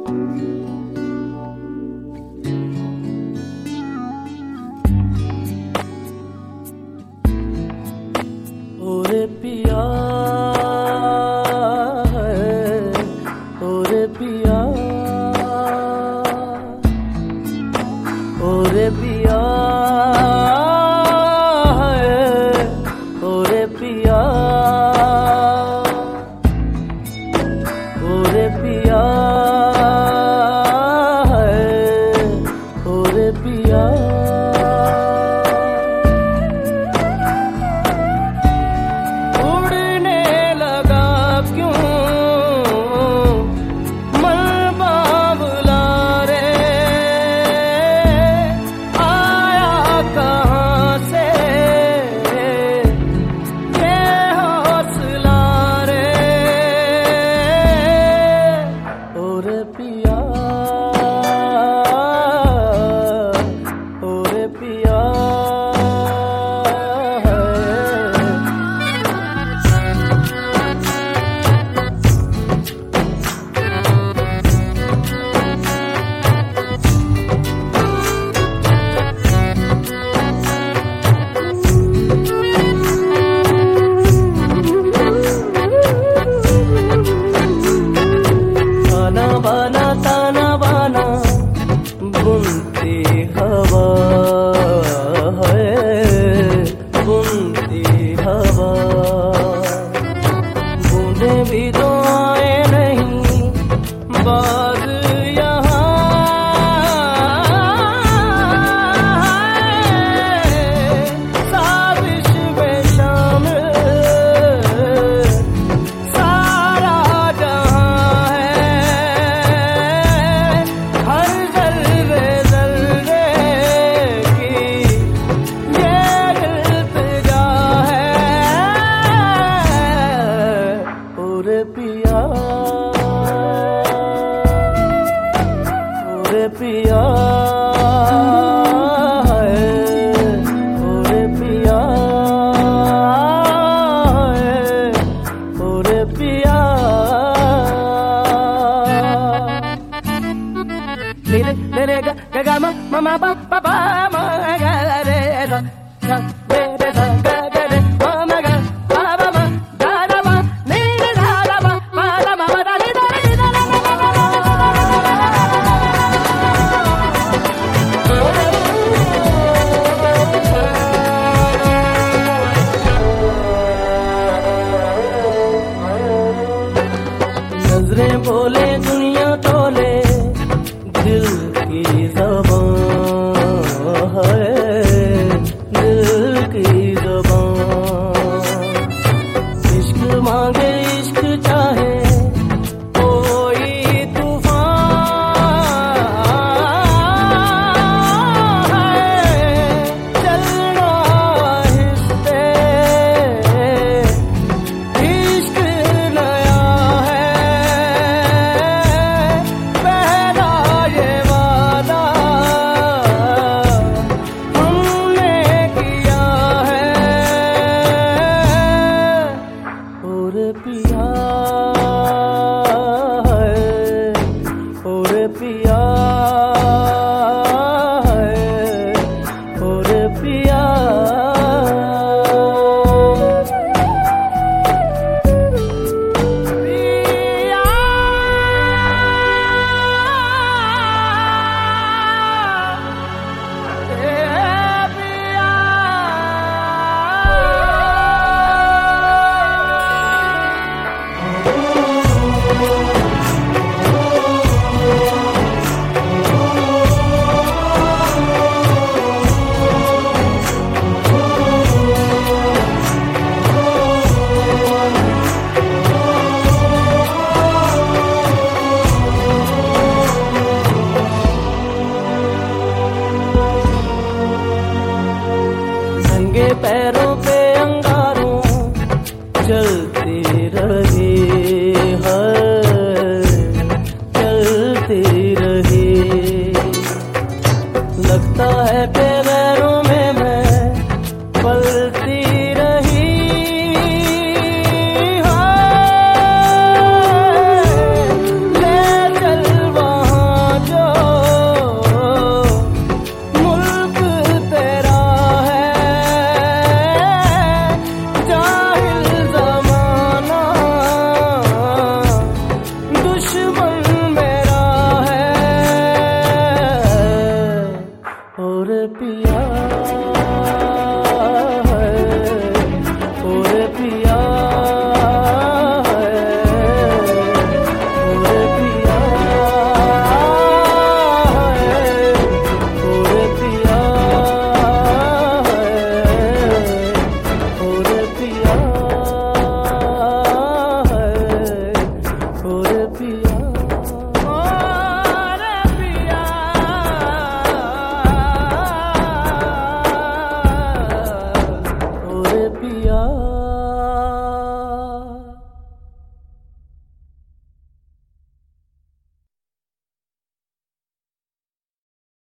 ओरे पिया ओरे पिया ओरे पिया ओरे पिया ओरे पिया ओरे पिया बुनती हवा है बुनती हवा बूंदे भी तो आए नहीं बाज यहाँ साजिश में शामिल सारा जहाँ है हर ओरे पिया ओरे पिया ओरे पिया ओरे पिया रे ग ग म म म प प म ग रे ध ध रे रे ध ग ग रे म म ग प प म ग र म नि रे ध र म म र म म द नि द रे द र म नजरें बोले दुनिया तोले दिल की ज़बान है दिल की ज़बान इश्क मांगे इश्क चाहे कोई तूफान है चलना आहिस्ते इश्क नया है और पिया